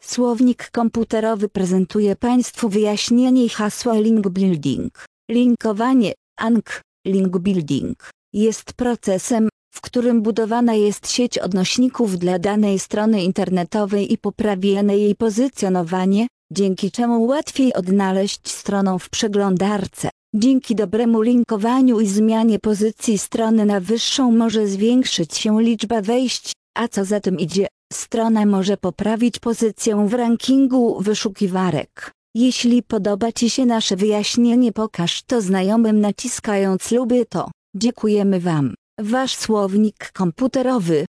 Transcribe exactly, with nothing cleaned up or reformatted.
Słownik komputerowy prezentuje Państwu wyjaśnienie hasła link building. Linkowanie, ank, link building, jest procesem, w którym budowana jest sieć odnośników dla danej strony internetowej i poprawiane jej pozycjonowanie, dzięki czemu łatwiej odnaleźć stronę w przeglądarce. Dzięki dobremu linkowaniu i zmianie pozycji strony na wyższą może zwiększyć się liczba wejść, a co za tym idzie, strona może poprawić pozycję w rankingu wyszukiwarek. Jeśli podoba Ci się nasze wyjaśnienie, pokaż to znajomym naciskając lubię to. Dziękujemy Wam. Wasz słownik komputerowy.